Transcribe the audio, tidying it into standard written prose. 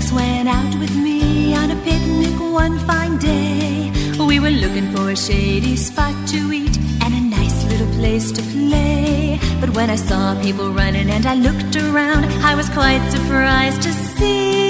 Alice went out with me on a picnic one fine day. We were looking for a shady spot to eat and a nice little place to play. But when I saw people running and I looked around, I was quite surprised to see